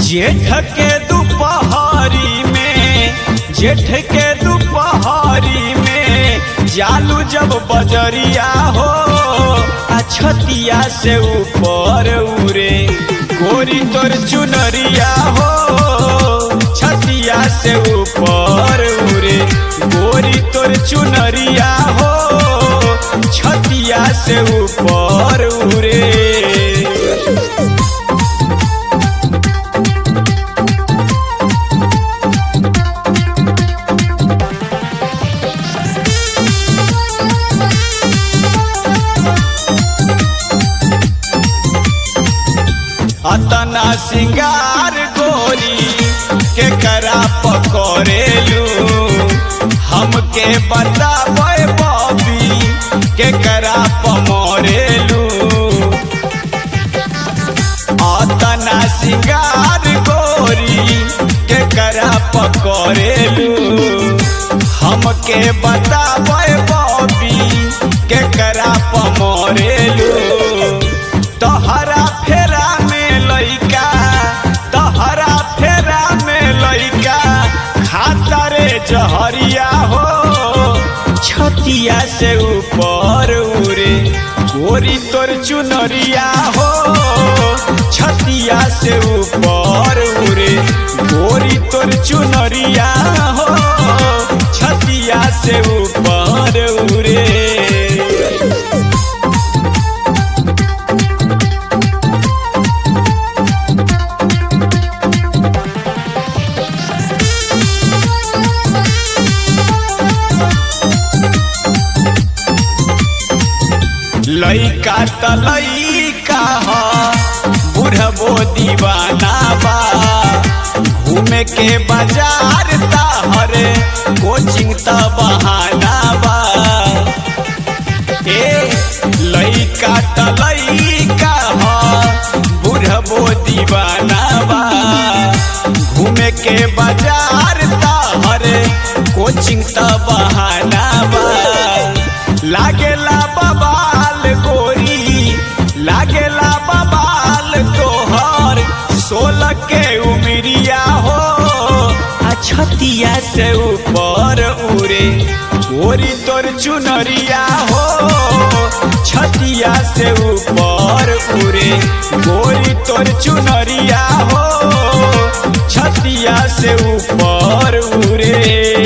जेठ के दोपहरी में, जेठ के दोपहरी में जालू जब बजरिया हो, छतिया से ऊपर उड़े गोरी तोर चुनरिया हो, छतिया से ऊपर उड़े गोरी तोर चुनरिया हो, छतिया से ऊपर उड़े। अतना सिंगार गोरी के करा पकड़ेलू, हमके बतावे बॉबी के करा पमरेलू। अतना सिंगार गोरी के करा पकड़ेलू, हमके बतावे बॉबी के करा पमरेलू। तोहरा फेरा तहरा फेरा में लइका खाता रे जहरिया हो, छतिया से ऊपर उड़े गोरी तोर चुनरिया हो, छतिया से ऊपर उड़े गोरी तोर चुनरिया हो, छतिया से ऊपर उड़े। लइका त लइका ह बुढ़बो दीवाना बा, घूमे के बाजार ताहरे कोचिंग त बहाना बा। लइका त लइका ह बुढ़बो दीवाना बा, घूमे के बाजार ताहरे कोचिंग त बहाना बा। लागेला बबाल गोरी, लागेला बबाल तोहर 16 के उमरिया हो, छतिया से ऊपर उड़े गोरी तोर चुनरिया हो, छतिया से ऊपर उड़े गोरी तोर चुनरिया हो, छतिया से ऊपर उड़े।